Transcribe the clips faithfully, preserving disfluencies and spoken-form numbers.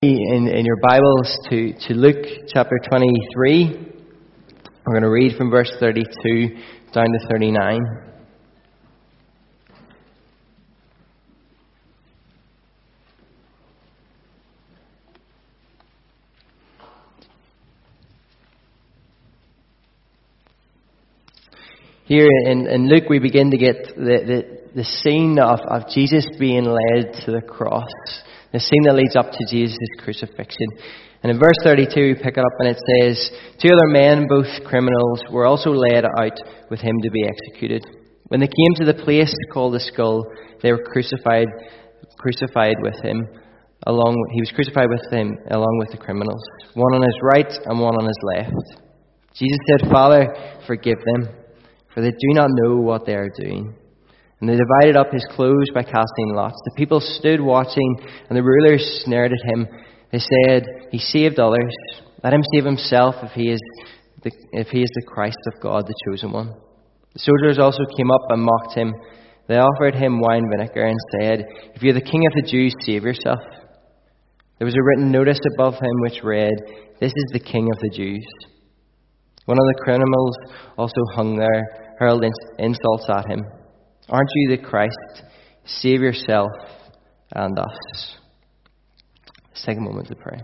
In, in your Bibles to, to Luke chapter twenty-three. We're going to read from verse thirty-two down to thirty-nine. Here in, in Luke we begin to get the, the, the scene of, of Jesus being led to the cross. The scene that leads up to Jesus' crucifixion. And in verse thirty-two, we pick it up and it says, "Two other men, both criminals, were also led out with him to be executed. When they came to the place called the Skull, they were crucified crucified with him. Along, he was crucified with him along with the criminals, one on his right and one on his left. Jesus said, 'Father, forgive them, for they do not know what they are doing.' And they divided up his clothes by casting lots. The people stood watching, and the rulers sneered at him. They said, 'He saved others. Let him save himself if he is the, if he is the Christ of God, the chosen one.' The soldiers also came up and mocked him. They offered him wine vinegar and said, 'If you are the king of the Jews, save yourself.' There was a written notice above him which read, 'This is the King of the Jews.' One of the criminals also hung there, hurled insults at him. 'Aren't you the Christ? Save yourself and us.'" Let's take a moment to pray.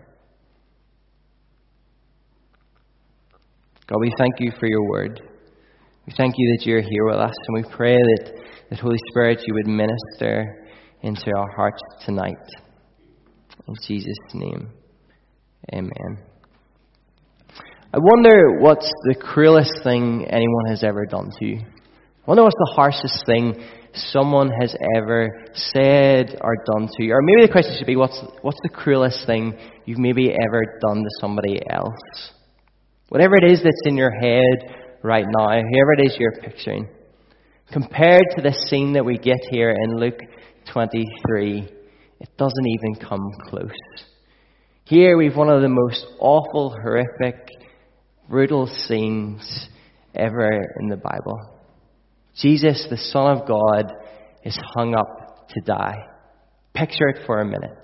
God, we thank you for your word. We thank you that you're here with us, and we pray that, that Holy Spirit, you would minister into our hearts tonight. In Jesus' name, amen. I wonder what's the cruelest thing anyone has ever done to you. I wonder what's the harshest thing someone has ever said or done to you. Or maybe the question should be, what's what's the cruelest thing you've maybe ever done to somebody else? Whatever it is that's in your head right now, whoever it is you're picturing, compared to the scene that we get here in Luke twenty-three, it doesn't even come close. Here we've one of the most awful, horrific, brutal scenes ever in the Bible. Jesus, the Son of God, is hung up to die. Picture it for a minute.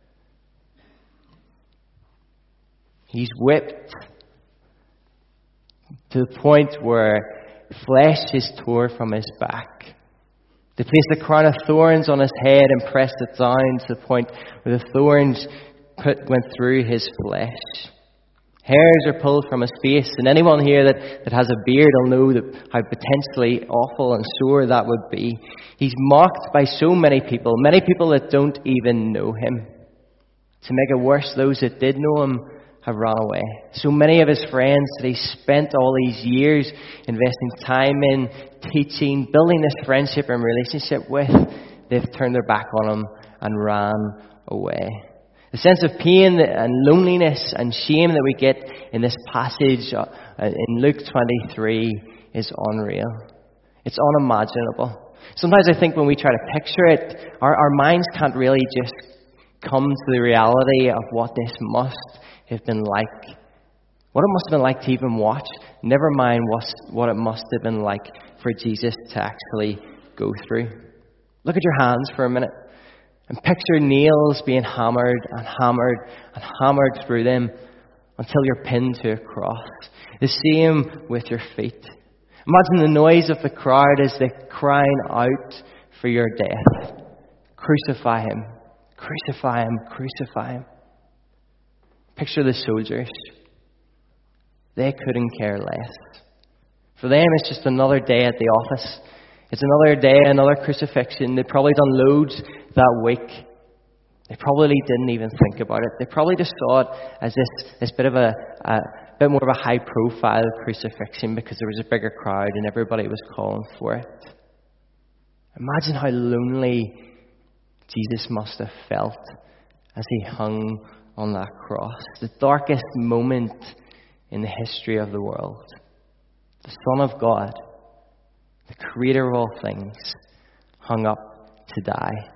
He's whipped to the point where flesh is torn from his back. They placed a crown of thorns on his head and pressed it down to the point where the thorns put, went through his flesh. Hairs are pulled from his face, and anyone here that, that has a beard will know that how potentially awful and sore that would be. He's mocked by so many people, many people that don't even know him. To make it worse, those that did know him have run away. So many of his friends that he spent all these years investing time in, teaching, building this friendship and relationship with, they've turned their back on him and ran away. The sense of pain and loneliness and shame that we get in this passage in Luke twenty-three is unreal. It's unimaginable. Sometimes I think when we try to picture it, our, our minds can't really just come to the reality of what this must have been like. What it must have been like to even watch. Never mind what, what it must have been like for Jesus to actually go through. Look at your hands for a minute. And picture nails being hammered and hammered and hammered through them until you're pinned to a cross. The same with your feet. Imagine the noise of the crowd as they're crying out for your death. Crucify him, crucify him, crucify him. Picture the soldiers. They couldn't care less. For them, it's just another day at the office. It's another day, another crucifixion. They've probably done loads that week. They probably didn't even think about it. They probably just saw it as this, this bit of a, a bit more of a high-profile crucifixion because there was a bigger crowd and everybody was calling for it. Imagine how lonely Jesus must have felt as he hung on that cross. The darkest moment in the history of the world. The Son of God, the Creator of all things, hung up to die.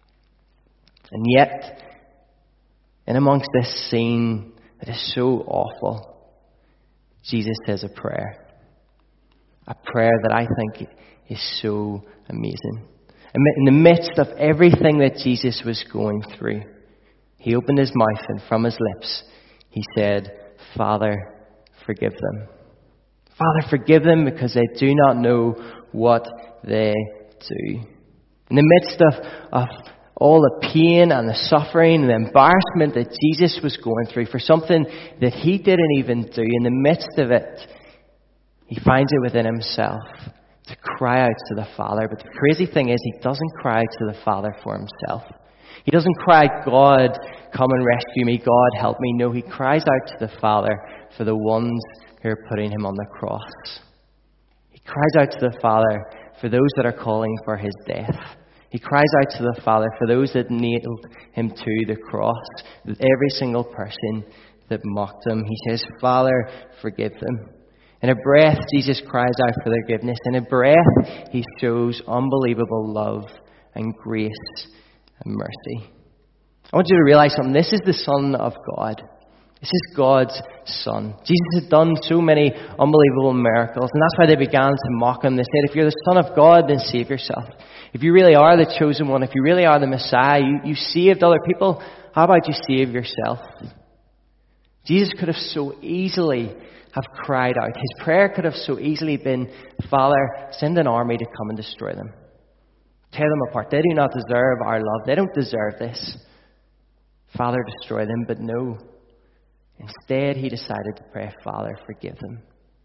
And yet, in amongst this scene that is so awful, Jesus says a prayer. A prayer that I think is so amazing. In the midst of everything that Jesus was going through, He opened his mouth, and from his lips he said, Father, forgive them. Father, forgive them because they do not know what they do. In the midst of, of all the pain and the suffering and the embarrassment that Jesus was going through for something that he didn't even do, in the midst of it, he finds it within himself to cry out to the Father. But the crazy thing is, he doesn't cry to the Father for himself. He doesn't cry, God, come and rescue me. God, help me. No, he cries out to the Father for the ones who are putting him on the cross. He cries out to the Father for those that are calling for his death. He cries out to the Father for those that nailed him to the cross. Every single person that mocked him. He says, Father, forgive them. In a breath, Jesus cries out for their forgiveness. In a breath, he shows unbelievable love and grace and mercy. I want you to realize something. This is the Son of God. This is God's Son. Jesus had done so many unbelievable miracles, and that's why they began to mock him. They said, if you're the Son of God, then save yourself. If you really are the chosen one, if you really are the Messiah, you, you saved other people, how about you save yourself? Jesus could have so easily have cried out. His prayer could have so easily been, Father, send an army to come and destroy them. Tear them apart. They do not deserve our love. They don't deserve this. Father, destroy them. But no. Instead, he decided to pray, Father, forgive them.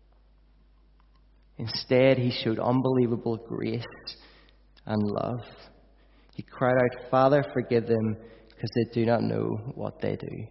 Instead, he showed unbelievable grace and love. He cried out, Father, forgive them, because they do not know what they do.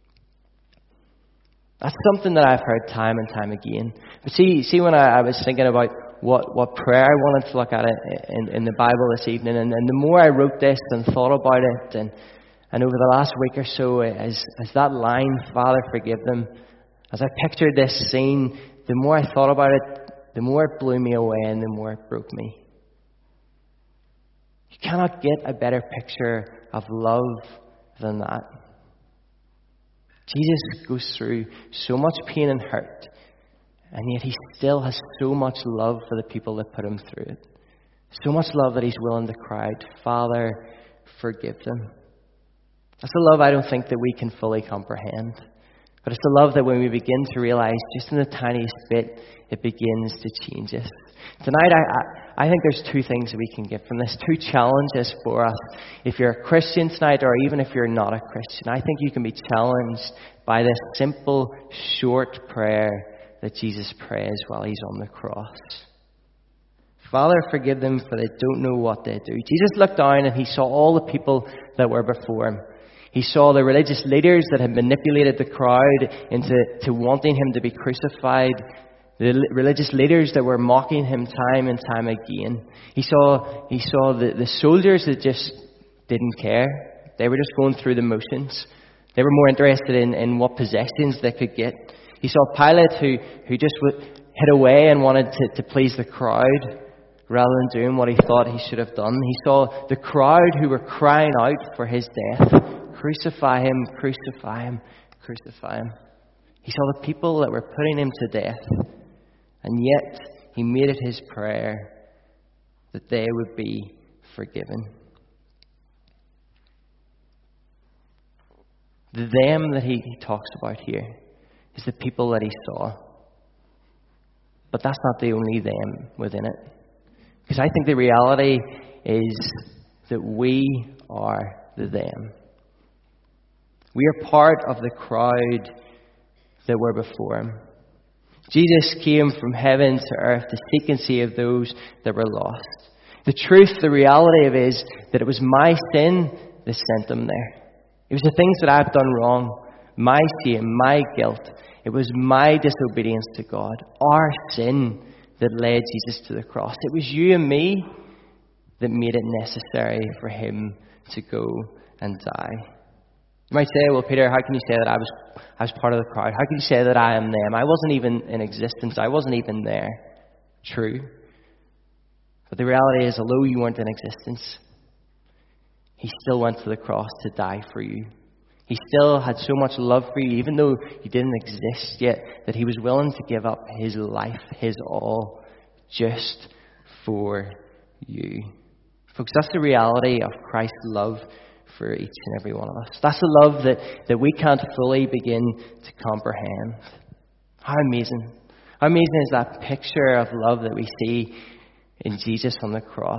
That's something that I've heard time and time again. But see, see when I, I was thinking about what, what prayer I wanted to look at it in, in the Bible this evening, and, and the more I wrote this and thought about it, and, and over the last week or so, as, as that line, Father, forgive them, as I pictured this scene, the more I thought about it, the more it blew me away and the more it broke me. You cannot get a better picture of love than that. Jesus goes through so much pain and hurt, and yet he still has so much love for the people that put him through it. So much love that he's willing to cry out, Father, forgive them. That's a love I don't think that we can fully comprehend. But it's a love that when we begin to realize just in the tiniest bit, it begins to change us. Tonight, I, I, I think there's two things that we can get from this, two challenges for us. If you're a Christian tonight, or even if you're not a Christian, I think you can be challenged by this simple, short prayer that Jesus prays while he's on the cross. Father, forgive them, for they don't know what they do. Jesus looked down and he saw all the people that were before him. He saw the religious leaders that had manipulated the crowd into to wanting him to be crucified. The religious leaders that were mocking him time and time again. He saw he saw the, the soldiers that just didn't care. They were just going through the motions. They were more interested in, in what possessions they could get. He saw Pilate who, who just hid away and wanted to, to please the crowd rather than doing what he thought he should have done. He saw the crowd who were crying out for his death. Crucify him, crucify him, crucify him. He saw the people that were putting him to death. And yet, he made it his prayer that they would be forgiven. The them that he, he talks about here is the people that he saw. But that's not the only them within it. Because I think the reality is that we are the them. We are part of the crowd that were before him. Jesus came from heaven to earth to seek and save those that were lost. The truth, the reality of it is that it was my sin that sent him there. It was the things that I've done wrong, my shame, my guilt. It was my disobedience to God, our sin, that led Jesus to the cross. It was you and me that made it necessary for him to go and die. You might say, well, Peter, how can you say that I was I was part of the crowd? How can you say that I am them? I wasn't even in existence. I wasn't even there. True. But the reality is, although you weren't in existence, he still went to the cross to die for you. He still had so much love for you, even though you didn't exist yet, that he was willing to give up his life, his all, just for you. Folks, that's the reality of Christ's love for each and every one of us. That's a love that, that we can't fully begin to comprehend. How amazing. How amazing is that picture of love that we see in Jesus on the cross?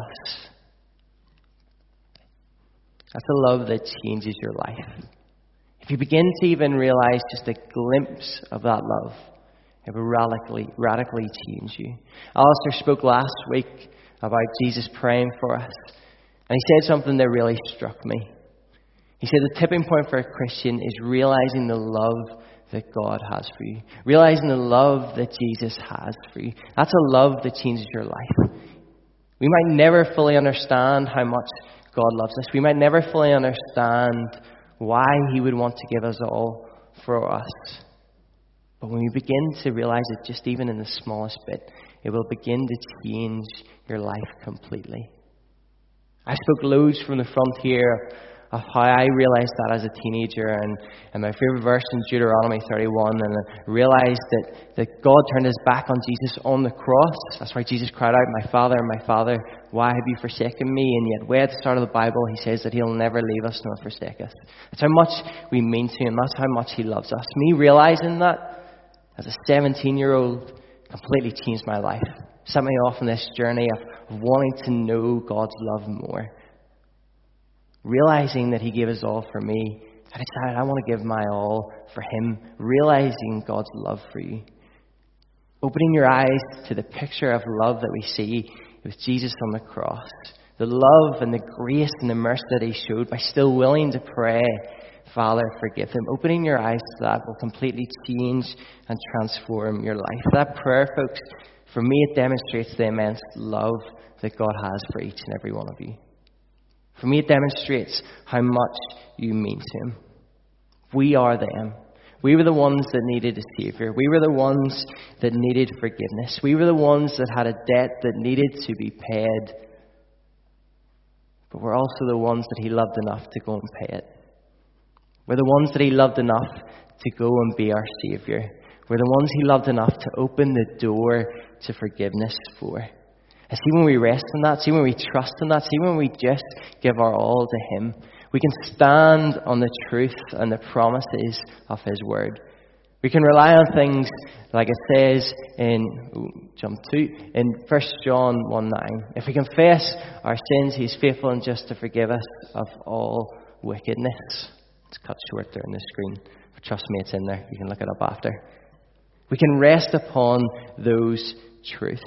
That's a love that changes your life. If you begin to even realize just a glimpse of that love, it will radically, radically change you. Alistair spoke last week about Jesus praying for us. And he said something that really struck me. He said the tipping point for a Christian is realizing the love that God has for you. Realizing the love that Jesus has for you. That's a love that changes your life. We might never fully understand how much God loves us. We might never fully understand why he would want to give us all for us. But when we begin to realize it, just even in the smallest bit, it will begin to change your life completely. I spoke loads from the front here of how I realized that as a teenager, and, and my favorite verse in Deuteronomy thirty-one, and I realized that, that God turned his back on Jesus on the cross. That's why Jesus cried out, "My Father, my Father, why have you forsaken me?" And yet way at the start of the Bible he says that he'll never leave us nor forsake us. That's how much we mean to him. That's how much he loves us. Me realizing that as a seventeen-year-old completely changed my life. Set me off on this journey of wanting to know God's love more. Realizing that he gave his all for me, I decided I want to give my all for him. Realizing God's love for you. Opening your eyes to the picture of love that we see with Jesus on the cross. The love and the grace and the mercy that he showed by still willing to pray, "Father, forgive them." Opening your eyes to that will completely change and transform your life. That prayer, folks, for me it demonstrates the immense love that God has for each and every one of you. For me, it demonstrates how much you mean to him. We are them. We were the ones that needed a Savior. We were the ones that needed forgiveness. We were the ones that had a debt that needed to be paid. But we're also the ones that he loved enough to go and pay it. We're the ones that he loved enough to go and be our Savior. We're the ones he loved enough to open the door to forgiveness for. And see, when we rest in that, see when we trust in that, see when we just give our all to him, we can stand on the truth and the promises of his word. We can rely on things like it says in, ooh, jump two, in First John one nine. If we confess our sins, he's faithful and just to forgive us of all wickedness. It's cut short there on the screen. But trust me, it's in there. You can look it up after. We can rest upon those truths.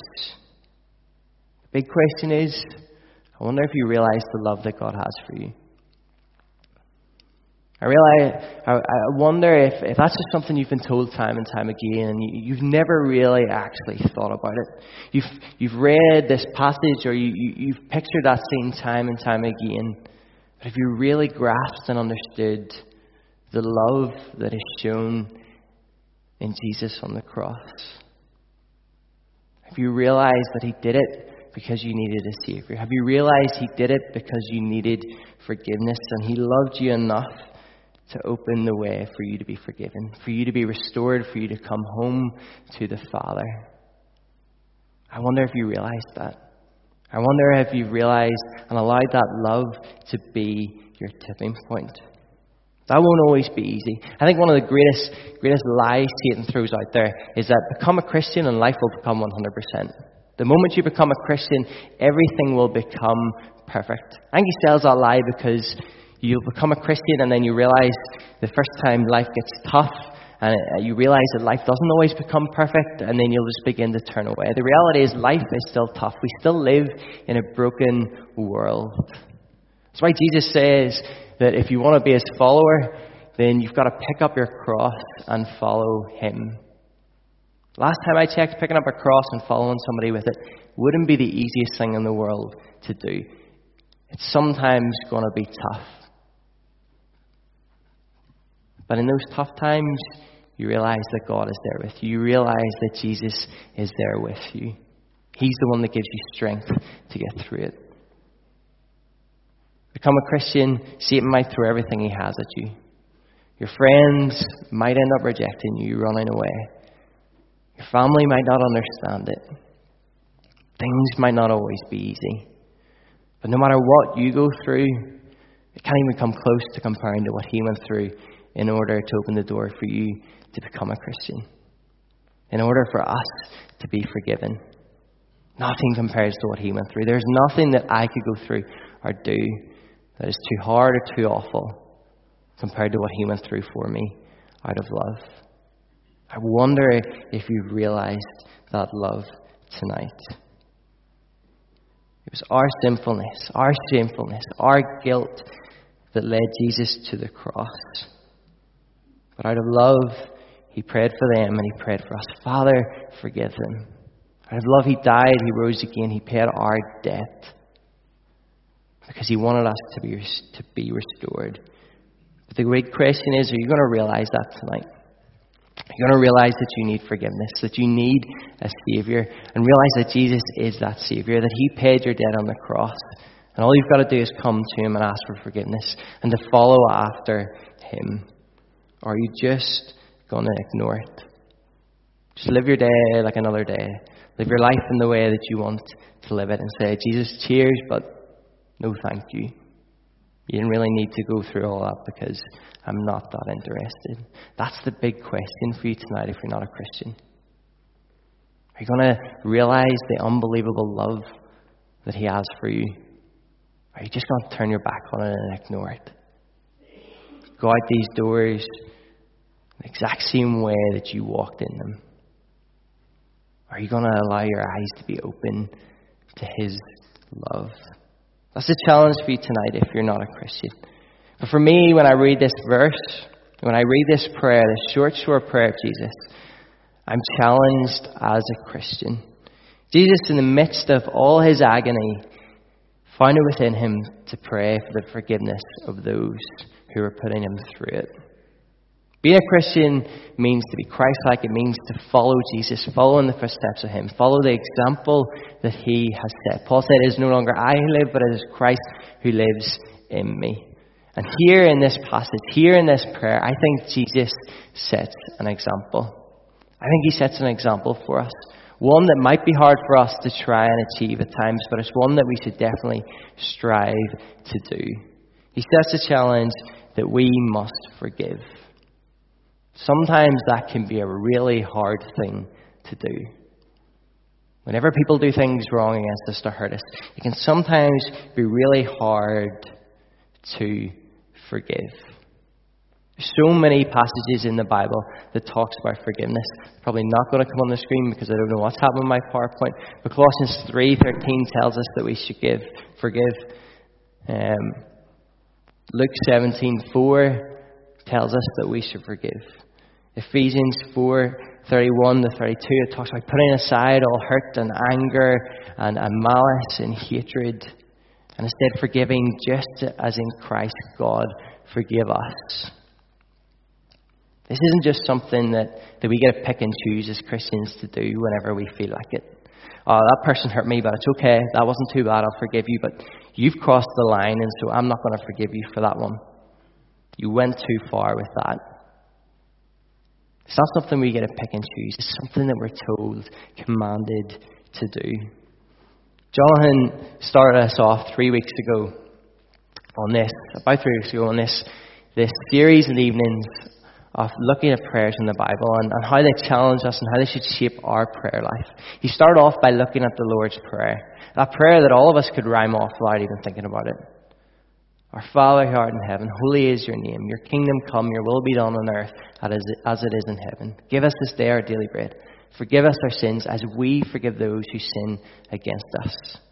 The big question is, I wonder if you realize the love that God has for you. I realize, I, I wonder if, if that's just something you've been told time and time again, and you, you've never really actually thought about it. You've you've read this passage, or you, you you've pictured that scene time and time again. But have you really grasped and understood the love that is shown in Jesus on the cross? Have you realized that he did it because you needed a Savior? Have you realized he did it because you needed forgiveness, and he loved you enough to open the way for you to be forgiven, for you to be restored, for you to come home to the Father? I wonder if you realized that. I wonder if you've realized and allowed that love to be your tipping point. That won't always be easy. I think one of the greatest greatest lies Satan throws out there is that become a Christian and life will become one hundred percent. The moment you become a Christian, everything will become perfect. I think he sells that lie because you'll become a Christian and then you realize the first time life gets tough, and you realize that life doesn't always become perfect, and then you'll just begin to turn away. The reality is life is still tough. We still live in a broken world. That's why Jesus says that if you want to be his follower, then you've got to pick up your cross and follow him. Last time I checked, picking up a cross and following somebody with it wouldn't be the easiest thing in the world to do. It's sometimes going to be tough. But in those tough times, you realize that God is there with you. You realize that Jesus is there with you. He's the one that gives you strength to get through it. Become a Christian, Satan might throw everything he has at you. Your friends might end up rejecting you, running away. Your family might not understand it. Things might not always be easy. But no matter what you go through, It can't even come close to comparing to what he went through in order to open the door for you to become a Christian. In order for us to be forgiven. Nothing compares to what he went through. There's nothing that I could go through or do that is too hard or too awful compared to what he went through for me out of love. I wonder if you've realized that love tonight. It was our sinfulness, our shamefulness, our guilt that led Jesus to the cross. But out of love, he prayed for them and he prayed for us. Father, forgive them. Out of love, he died, he rose again, he paid our debt. Because he wanted us to be, to be restored. But the great question is, are you going to realize that tonight? You're going to realize that you need forgiveness, that you need a Savior, and realize that Jesus is that Savior, that he paid your debt on the cross. And all you've got to do is come to him and ask for forgiveness and to follow after him. Or are you just going to ignore it? Just live your day like another day. Live your life in the way that you want to live it and say, Jesus, cheers, but no thank you. You didn't really need to go through all that because I'm not that interested. That's the big question for you tonight if you're not a Christian. Are you going to realize the unbelievable love that he has for you? Or are you just going to turn your back on it and ignore it? Go out these doors the exact same way that you walked in them. Or are you going to allow your eyes to be open to his love? That's a challenge for you tonight if you're not a Christian. But for me, when I read this verse, when I read this prayer, this short, short prayer of Jesus, I'm challenged as a Christian. Jesus, in the midst of all his agony, found it within him to pray for the forgiveness of those who were putting him through it. Being a Christian means to be Christ-like. It means to follow Jesus, follow in the footsteps of him, follow the example that he has set. Paul said, it is no longer I who live, but it is Christ who lives in me. And here in this passage, here in this prayer, I think Jesus sets an example. I think he sets an example for us. One that might be hard for us to try and achieve at times, but it's one that we should definitely strive to do. He sets a challenge that we must forgive. Sometimes that can be a really hard thing to do. Whenever people do things wrong against us to hurt us, it can sometimes be really hard to forgive. There's so many passages in the Bible that talks about forgiveness. Probably not going to come on the screen because I don't know what's happened with my PowerPoint. But Colossians three thirteen tells us that we should give, forgive. Um, Luke seventeen four tells us that we should forgive. Ephesians four thirty-one to thirty-two, it talks about putting aside all hurt and anger and, and malice and hatred, and instead forgiving just as in Christ God forgive us. This isn't just something that, that we get to pick and choose as Christians to do whenever we feel like it. Oh, that person hurt me, but it's okay. That wasn't too bad. I'll forgive you. But you've crossed the line, and so I'm not going to forgive you for that one. You went too far with that. It's not something we get to pick and choose. It's something that we're told, commanded to do. Jonathan started us off three weeks ago on this, about three weeks ago on this, this series of evenings of looking at prayers in the Bible and, and how they challenge us and how they should shape our prayer life. He started off by looking at the Lord's Prayer, that prayer that all of us could rhyme off without even thinking about it. Our Father who art in heaven, holy is your name. Your kingdom come, your will be done on earth as it is in heaven. Give us this day our daily bread. Forgive us our sins as we forgive those who sin against us.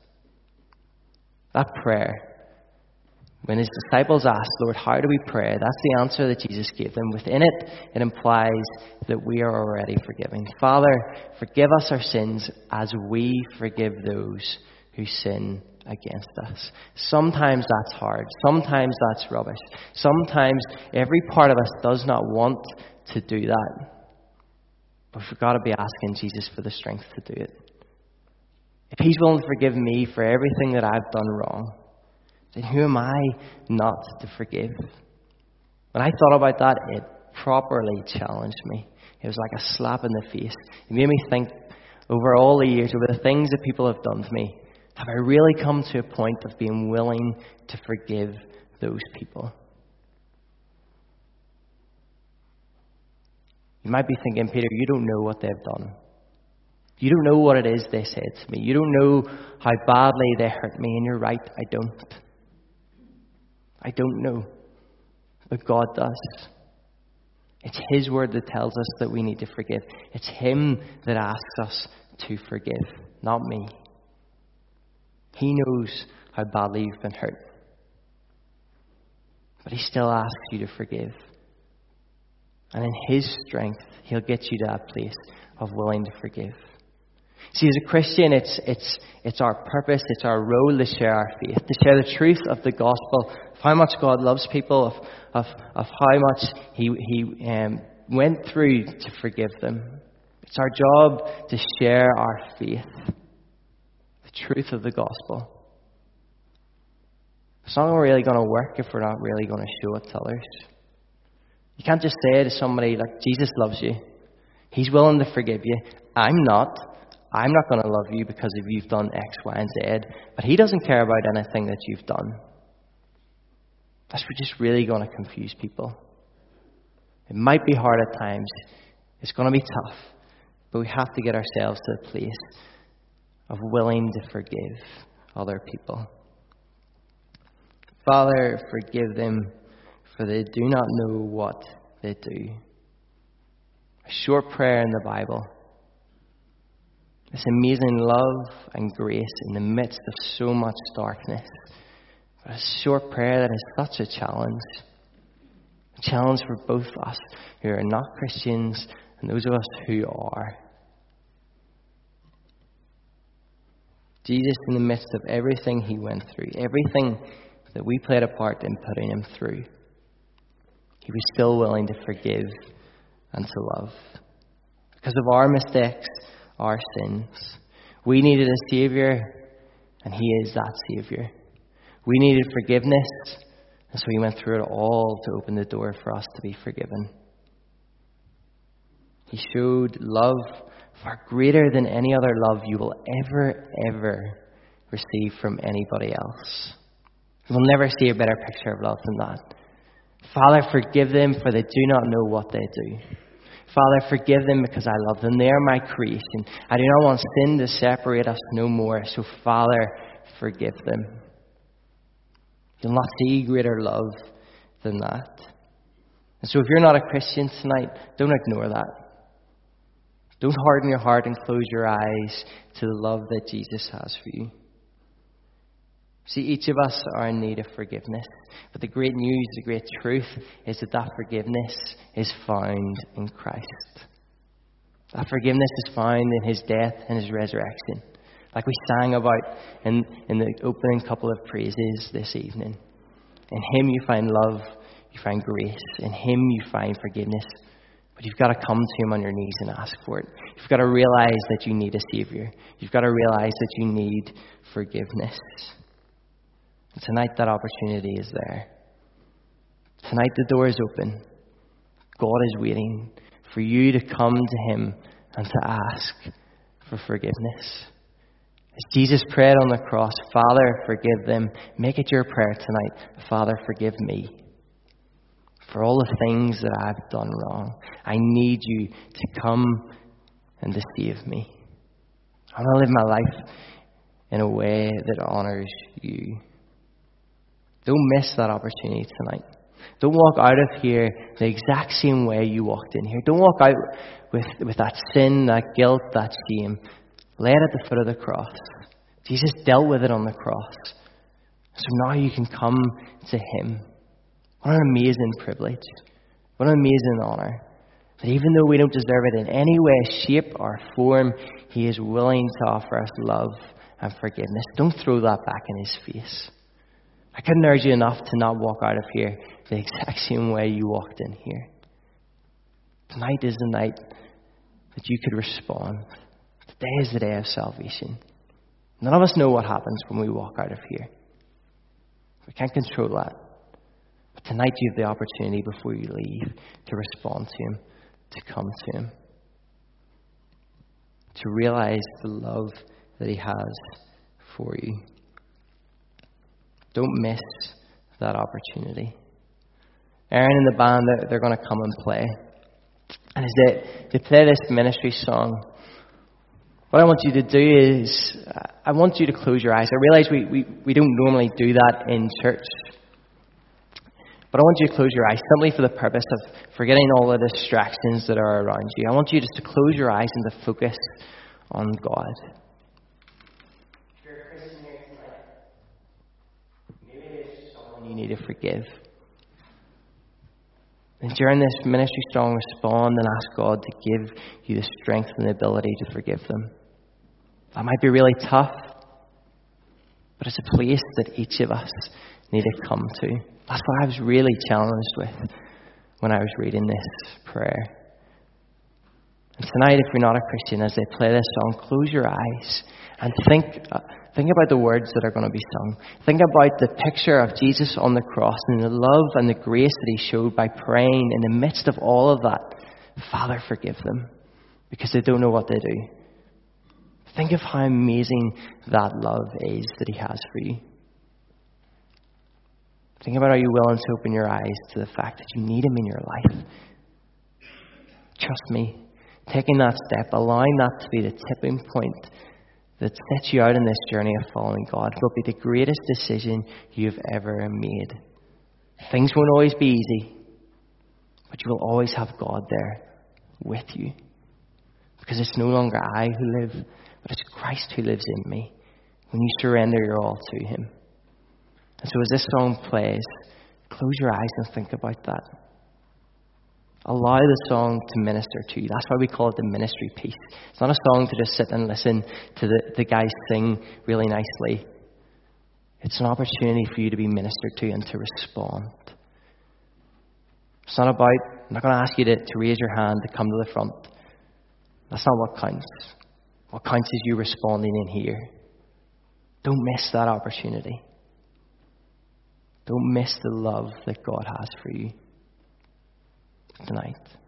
That prayer, when his disciples asked, Lord, how do we pray? That's the answer that Jesus gave them. Within it, it implies that we are already forgiven. Father, forgive us our sins as we forgive those who sin against us. Sometimes that's hard. Sometimes that's rubbish. Sometimes every part of us does not want to do that. But we've got to be asking Jesus for the strength to do it. If he's willing to forgive me for everything that I've done wrong, then who am I not to forgive? When I thought about that, it properly challenged me. It was like a slap in the face. It made me think over all the years, over the things that people have done to me, have I really come to a point of being willing to forgive those people. You might be thinking, Peter, you don't know what they've done. You don't know what it is they said to me. You don't know how badly they hurt me. And you're right, I don't. I don't know. But God does. It's His word that tells us that we need to forgive. It's Him that asks us to forgive, not me. He knows how badly you've been hurt. But He still asks you to forgive. And in His strength, He'll get you to that place of willing to forgive. See, as a Christian, it's it's it's our purpose, it's our role to share our faith, to share the truth of the gospel, of how much God loves people, of of, of how much He He um, went through to forgive them. It's our job to share our faith, the truth of the gospel. It's not really going to work if we're not really going to show it to others. You can't just say to somebody, like, Jesus loves you. He's willing to forgive you. I'm not. I'm not going to love you because of you've done X, Y, and Z. But He doesn't care about anything that you've done. That's just really going to confuse people. It might be hard at times. It's going to be tough. But we have to get ourselves to a place of willing to forgive other people. Father, forgive them, for they do not know what they do. A short prayer in the Bible. This amazing love and grace in the midst of so much darkness. But a short prayer that is such a challenge. A challenge for both us who are not Christians and those of us who are. Jesus, in the midst of everything He went through, everything that we played a part in putting Him through, He was still willing to forgive and to love. Because of our mistakes, our sins. We needed a Saviour, and He is that Saviour. We needed forgiveness, and so He went through it all to open the door for us to be forgiven. He showed love far greater than any other love you will ever, ever receive from anybody else. You will never see a better picture of love than that. Father, forgive them, for they do not know what they do. Father, forgive them because I love them. They are my creation. I do not want sin to separate us no more. So, Father, forgive them. You'll not see greater love than that. And so if you're not a Christian tonight, don't ignore that. Don't harden your heart and close your eyes to the love that Jesus has for you. See, each of us are in need of forgiveness. But the great news, the great truth, is that that forgiveness is found in Christ. That forgiveness is found in His death and His resurrection. Like we sang about in, in the opening couple of praises this evening. In Him you find love, you find grace. In Him you find forgiveness. But you've got to come to Him on your knees and ask for it. You've got to realize that you need a Saviour. You've got to realize that you need forgiveness. And tonight that opportunity is there. Tonight the door is open. God is waiting for you to come to Him and to ask for forgiveness. As Jesus prayed on the cross, Father, forgive them. Make it your prayer tonight. Father, forgive me for all the things that I've done wrong. I need you to come and to save me. I want to live my life in a way that honors you. Don't miss that opportunity tonight. Don't walk out of here the exact same way you walked in here. Don't walk out with, with that sin, that guilt, that shame. Lay it at the foot of the cross. Jesus dealt with it on the cross. So now you can come to Him. What an amazing privilege. What an amazing honor. That even though we don't deserve it in any way, shape, or form, He is willing to offer us love and forgiveness. Don't throw that back in His face. I couldn't urge you enough to not walk out of here the exact same way you walked in here. Tonight is the night that you could respond. Today is the day of salvation. None of us know what happens when we walk out of here. We can't control that. But tonight you have the opportunity before you leave to respond to Him, to come to Him, to realize the love that He has for you. Don't miss that opportunity. Aaron and the band, they're, they're going to come and play. And as they, they play this ministry song, what I want you to do is, I want you to close your eyes. I realize we, we, we don't normally do that in church. But I want you to close your eyes simply for the purpose of forgetting all the distractions that are around you. I want you just to close your eyes and to focus on God. If you're a Christian here tonight, maybe there's someone you need to forgive. And during this ministry song, respond and ask God to give you the strength and the ability to forgive them. That might be really tough, but it's a place that each of us need to come to. That's what I was really challenged with when I was reading this prayer. And tonight, if you're not a Christian, as they play this song, close your eyes and think uh, think about the words that are going to be sung. Think about the picture of Jesus on the cross and the love and the grace that he showed by praying in the midst of all of that. Father, forgive them, because they don't know what they do. Think of how amazing that love is that he has for you. Think about, are you willing to open your eyes to the fact that you need him in your life? Trust me, taking that step, allowing that to be the tipping point that sets you out on this journey of following God will be the greatest decision you've ever made. Things won't always be easy, but you will always have God there with you. Because it's no longer I who live, but it's Christ who lives in me when you surrender your all to him. And so as this song plays, close your eyes and think about that. Allow the song to minister to you. That's why we call it the ministry piece. It's not a song to just sit and listen to the, the guys sing really nicely. It's an opportunity for you to be ministered to and to respond. It's not about, I'm not going to ask you to, to raise your hand, to come to the front. That's not what counts. What counts is you responding in here. Don't miss that opportunity. Don't miss the love that God has for you tonight.